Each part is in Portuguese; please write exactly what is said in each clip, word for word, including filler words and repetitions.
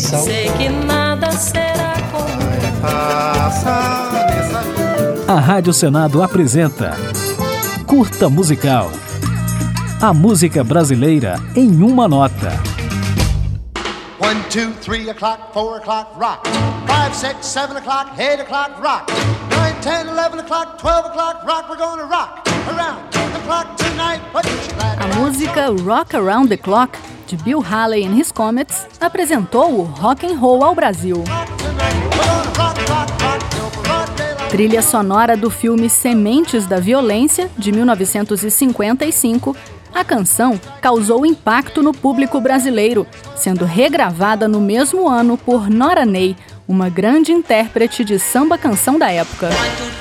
Universal. Sei que nada será como A Rádio Senado apresenta Curta Musical. A música brasileira em uma nota. One, two, three o'clock, four o'clock, rock. Five, six, seven o'clock, eight o'clock, rock. Nine, ten, eleven o'clock, twelve o'clock, rock. We're gonna rock around the clock tonight. A música Rock Around the Clock, de Bill Haley and His Comets, apresentou o rock and roll ao Brasil. Trilha sonora do filme Sementes da Violência, de mil novecentos e cinquenta e cinco, a canção causou impacto no público brasileiro, sendo regravada no mesmo ano por Nora Ney, uma grande intérprete de samba-canção da época.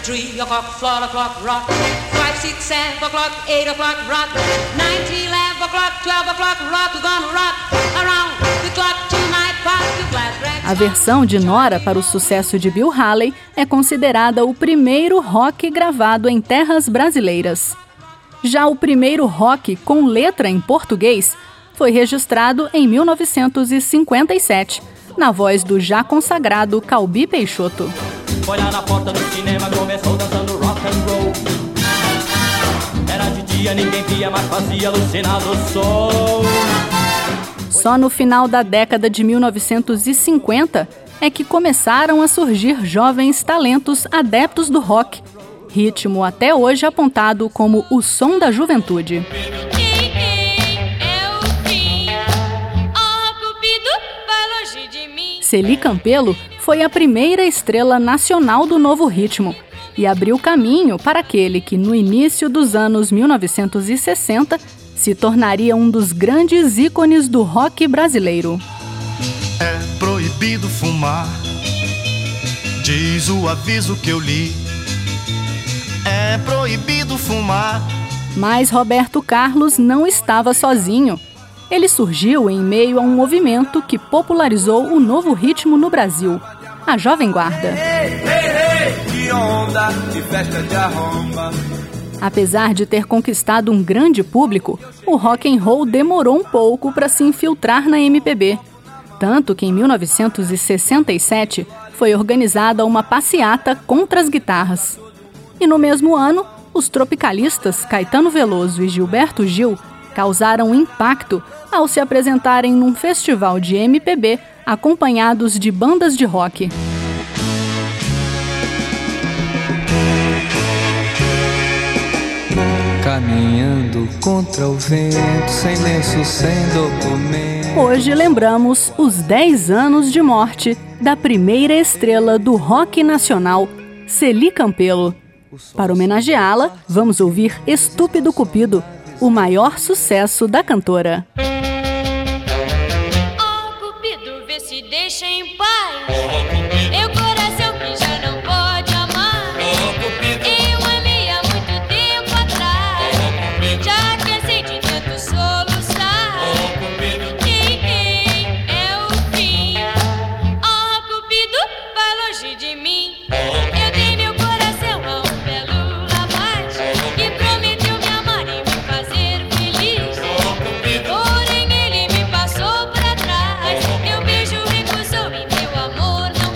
A versão de Nora para o sucesso de Bill Haley é considerada o primeiro rock gravado em terras brasileiras. Já o primeiro rock com letra em português foi registrado em mil novecentos e cinquenta e sete, na voz do já consagrado Calbi Peixoto. Olhar na porta do cinema, começou dançando rock and roll. Era de dia, ninguém via, mas fazia alucinar o sol. Só no final da década de mil novecentos e cinquenta é que começaram a surgir jovens talentos adeptos do rock, ritmo até hoje apontado como o som da juventude. Celi Campelo foi a primeira estrela nacional do novo ritmo e abriu caminho para aquele que, no início dos anos mil novecentos e sessenta, se tornaria um dos grandes ícones do rock brasileiro. É proibido fumar, diz o aviso que eu li. É proibido fumar. Mas Roberto Carlos não estava sozinho. Ele surgiu em meio a um movimento que popularizou o novo ritmo no Brasil, a Jovem Guarda. Ei, ei, ei, que onda de festa de arromba. Apesar de ter conquistado um grande público, o rock and roll demorou um pouco para se infiltrar na M P B. Tanto que em mil novecentos e sessenta e sete foi organizada uma passeata contra as guitarras. E no mesmo ano, os tropicalistas Caetano Veloso e Gilberto Gil causaram impacto ao se apresentarem num festival de M P B acompanhados de bandas de rock. Caminhando contra o vento, sem lenço, sem documento. Hoje lembramos os dez anos de morte da primeira estrela do rock nacional, Celi Campelo. Para homenageá-la, vamos ouvir Estúpido Cupido, o maior sucesso da cantora. Oh, Cupido, vê se deixa em paz. Eu coração que já não pode amar. Eu amei há muito tempo atrás. Já cansei de tanto soluçar. Ei, ei, é o fim. Oh, Cupido, vai longe de mim. Eu dei meu coração a um belo rapaz que prometeu me amar e me fazer feliz. Porém ele me passou pra trás. Meu beijo recusou e meu amor não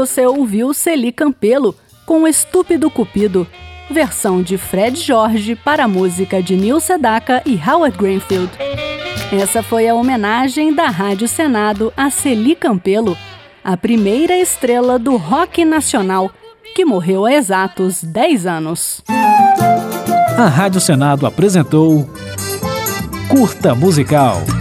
você ouviu Celi Campelo com Estúpido Cupido, versão de Fred Jorge para a música de Neil Sedaka e Howard Greenfield. Essa foi a homenagem da Rádio Senado a Celi Campelo, a primeira estrela do rock nacional, que morreu há exatos dez anos. A Rádio Senado apresentou Curta Musical.